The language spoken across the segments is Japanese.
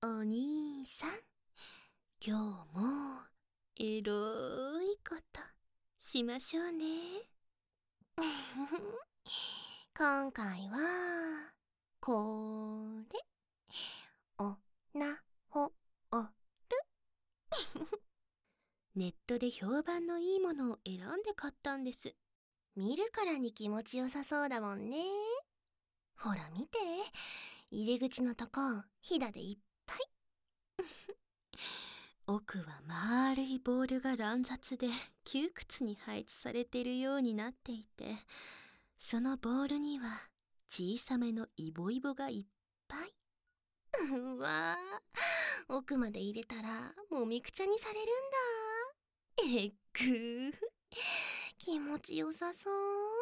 お兄さん、今日もエロいことしましょうね。今回はこれ、おなほおる。ネットで評判のいいものを選んで買ったんです。見るからに気持ちよさそうだもんね。ほら見て、入り口のとこひだでいっぱい。奥は丸いボールが乱雑で窮屈に配置されているようになっていて、そのボールには小さめのイボイボがいっぱい。うわー、奥まで入れたらもみくちゃにされるんだ。えっぐー、気持ちよさそう。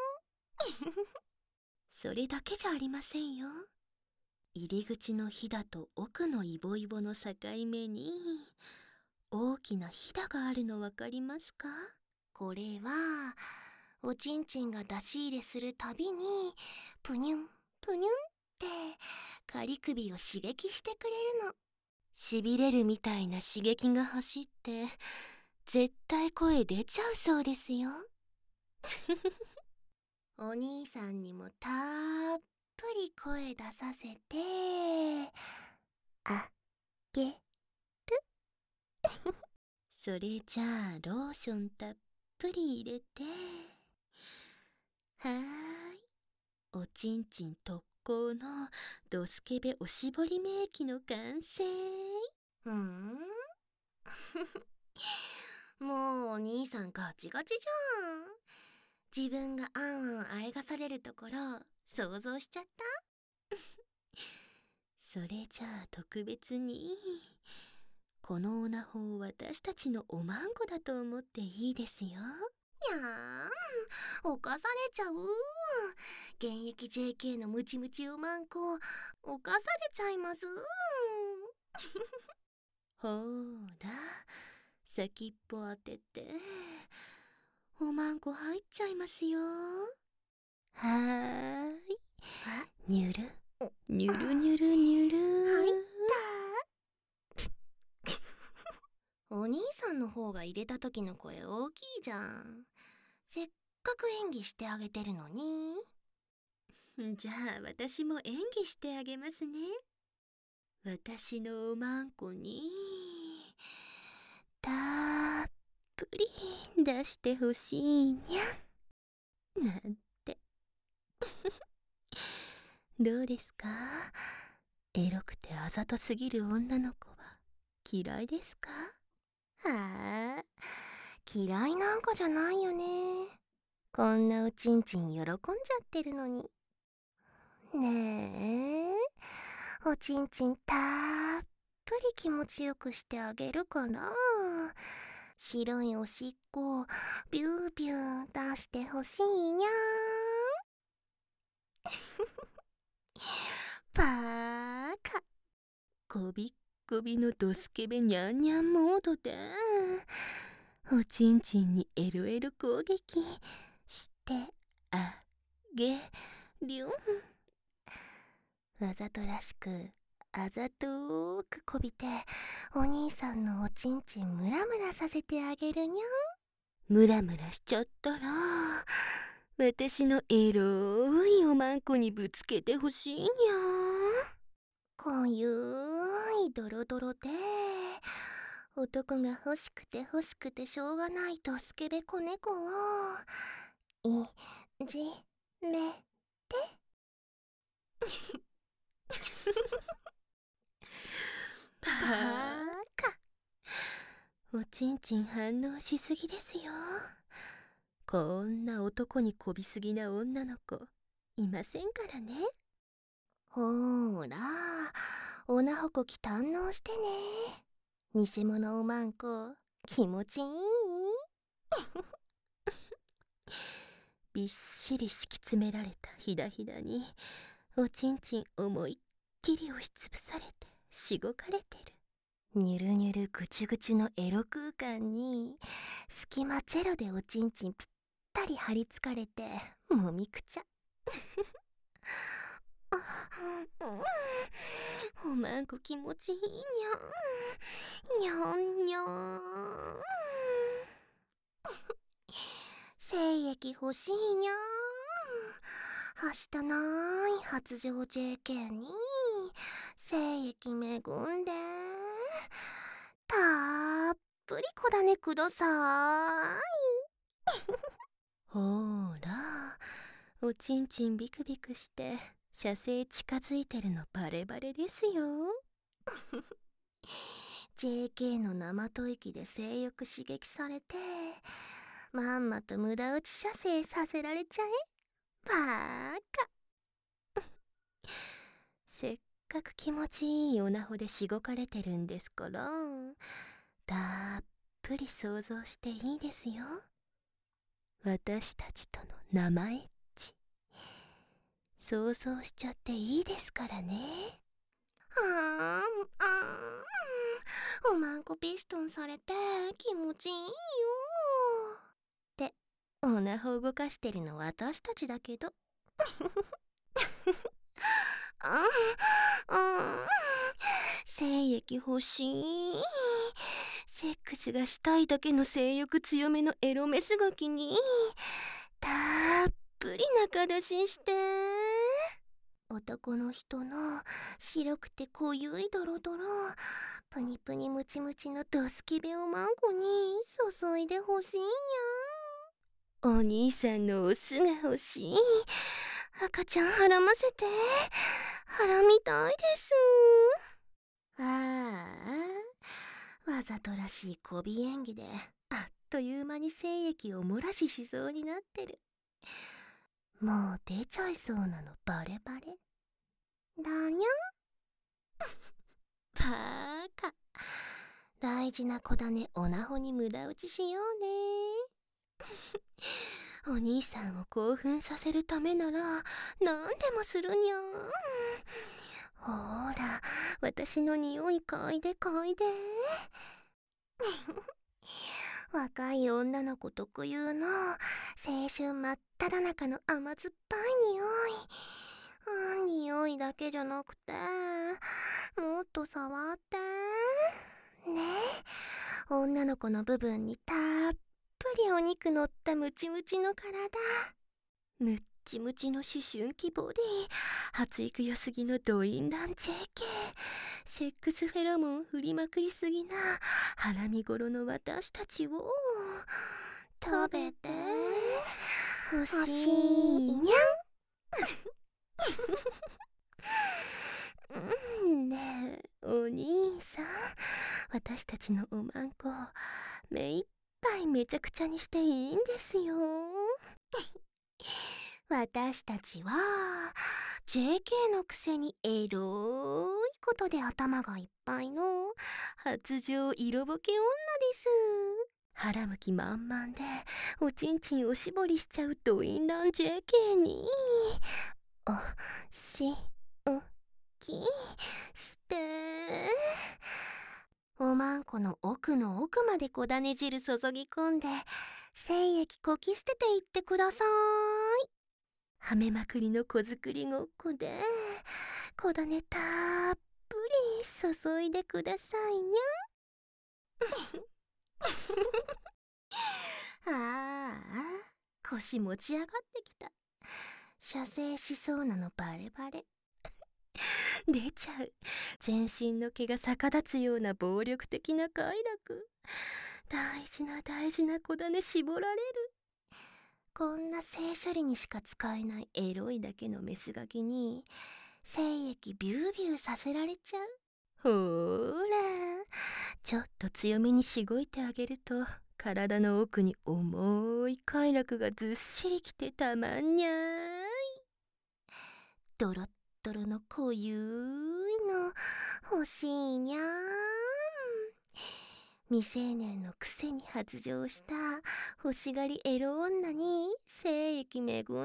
それだけじゃありませんよ。入り口のひだと奥のイボイボの境目に大きなひだがあるのわかりますか？これはおちんちんが出し入れするたびにぷにゅんぷにゅんって仮首を刺激してくれるの。しびれるみたいな刺激が走って絶対声出ちゃうそうですよ。お兄さんにもたっぷり声出させてあげる。それじゃあローションたっぷり入れて、はーい、おちんちん特攻のドスケベおしぼりメイキの完成。もうお兄さんガチガチじゃん。自分があんあんあえがされるところ想像しちゃった。それじゃあ特別にこのオナホを私たちのおまんこだと思っていいですよ。やーん、犯されちゃう。現役 JK のムチムチおまんこ犯されちゃいます。ほーら、先っぽ当てておまんこ入っちゃいますよ。はーい、にゅるにゅるにゅるにゅる。入った。お兄さんの方が入れた時の声大きいじゃん。せっかく演技してあげてるのに。じゃあ私も演技してあげますね。私のおまんこにたっぷり出してほしいにゃんなんて。どうですか？エロくてあざとすぎる女の子は嫌いですか？はあ、嫌いなんかじゃないよね。こんなおちんちん喜んじゃってるのに。ねえ、おちんちんたっぷり気持ちよくしてあげるかな。白いおしっこビュービュー出してほしいにゃー。パーカ、こびっこびのドスケベニャンニャンモードでおちんちんにエロエロ攻撃してあげりゅん。わざとらしくあざとーくこびてお兄さんのおちんちんムラムラさせてあげるにゃん。ムラムラしちゃったら私のエロいおまんこにぶつけてほしいにゃん。こゆいドロドロで男が欲しくて欲しくてしょうがないドスケベ子猫をいじめて。バカ、おちんちん反応しすぎですよ。こんな男にこびすぎな女の子いませんからね。ほーら、おなほこき堪能してね。偽物おまんこ気持ちいい。びっしり敷き詰められたひだひだにおちんちん思いっきり押しつぶされてしごかれてる。にゅるにゅるぐちぐちのエロ空間に隙間チェロでおちんちんぴったり張り付かれてもみくちゃ。 おまんこ気持ちいいにゃん。にゃん。精液欲しいにゃん。はしたない発情 JK に精液恵んでたっぷりこだねください。ほーら、おちんちんビクビクして射精近づいてるのバレバレですよ。JK の生吐息で性欲刺激されてまんまと無駄打ち射精させられちゃえ。バーカ。せっかく気持ちいいおなほでしごかれてるんですから、たっぷり想像していいですよ。私たちとの生エッチ想像しちゃっていいですからね。おまんこピストンされて気持ちいいよっておなほ動かしてるの私たちだけど。精液欲しい。セックスがしたいだけの性欲強めのエロメスガキにたっぷり中出しして。男の人の白くて濃ゆいドロドロプニプニムチムチのドスケベおまんこに注いでほしいにゃん。お兄さんのオスが欲しい。赤ちゃんはらませて。はらみたいです。わざとらしいこび演技であっという間に精液を漏らししそうになってる。もう出ちゃいそうなのバレバレだにゃん。バーカ。大事な子だねおなほに無駄打ちしようね。お兄さんを興奮させるためなら何でもするにゃん。ほーら、私の匂い嗅いで嗅いで。若い女の子特有の青春真っ只中の甘酸っぱい匂い。匂いだけじゃなくてもっと触ってね。女の子の部分にたっぷりお肉のったムチムチの体、ムッチムチの思春期ボディ、発育良すぎのドインラン JK、 セックスフェロモン振りまくりすぎなハラミ頃の私たちを食べてほしいにゃん。ねえお兄さん、私たちのおまんこ目いっぱいめちゃくちゃにしていいんですよ。私たちは JK のくせにエロいことで頭がいっぱいの発情色ぼけ女です。腹向き満々でおちんちんおしぼりしちゃうドインラン JK におしおきしておまんこの奥の奥までこだね汁注ぎ込んで精液こき捨てていってください。はめまくりの子作りごっこでこだねたっぷり注いでくださいにゃん。腰持ち上がってきた。射精しそうなのバレバレ。出ちゃう。全身の毛が逆立つような暴力的な快楽。大事な大事な子だね絞られる。こんな性処理にしか使えないエロいだけのメスガキに精液ビュービューさせられちゃう。ほーら、ちょっと強めにしごいてあげると体の奥に重い快楽がずっしりきてたまんにゃーい。ドロッドロの濃ゆいの欲しいにゃーん。未成年のくせに発情した欲しがりエロ女に精液恵んで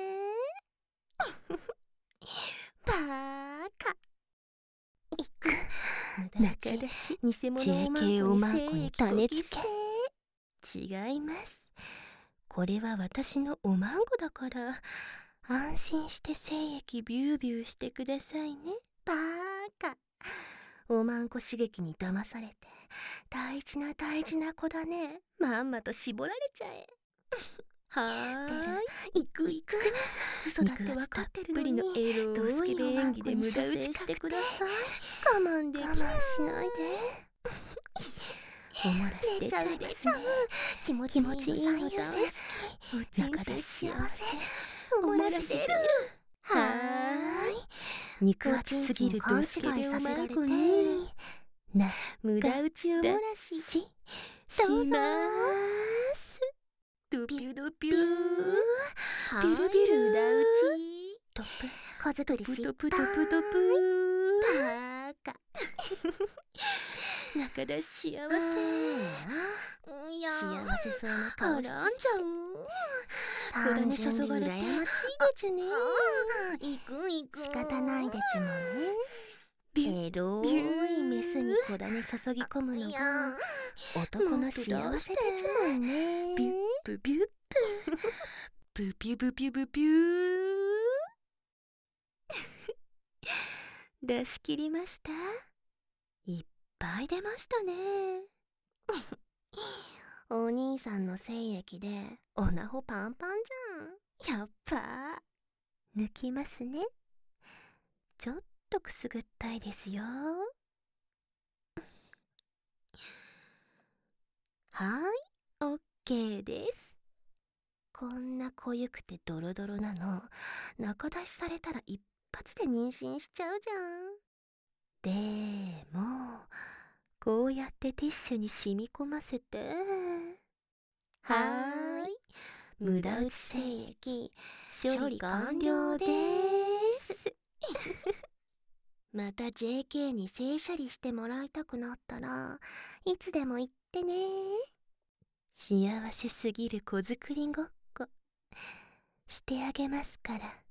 バーカ。いく中出し偽物おまんこに種付け。違います。これは私のおまんこだから安心して精液ビュービューしてくださいね。 バーカ。おまんこ刺激に騙されて大事な大事な子だね。まんまと絞られちゃえ。 はーい。行く行く。嘘だって分かってるのに。 肉厚たっぷりのエロドスケいベ演技で無駄打ちしてください。我慢できない。我慢しないで。おもらし出ちゃいますね。気持ちいいの最優先好き。中出し幸せ。おもらし出る。はーい。 肉厚すぎるドスケベおまんこに無駄打ちおもらししまーす。ドピュドピュー。 ビルビル。 無駄打ち。トップ。小作り失敗。 ドプドプドプバーカ。 中出し幸せ。 いや幸せそうな顔しちゃう。 小種注がれて羨ましいでちゅね。行く仕方ないでちゅもんね。エロいメスに小種注ぎ込むのが男の幸せでちゅもんね。 ビュッブビュッブブビュブビュブビュー出し切りました。いっぱい出ましたね。 お兄さんの精液でおなほパンパンじゃん。やっぱ抜きますね。ちょっとくすぐったいですよ。 はい、オッケーです。こんな濃ゆくてドロドロなの中出しされたら一発で妊娠しちゃうじゃん。 でもこうやってティッシュに染み込ませて、 はーい、無駄打ち精液処理完了です。また JK に性処理してもらいたくなったらいつでも言ってね。 幸せすぎる子作りごっこしてあげますから。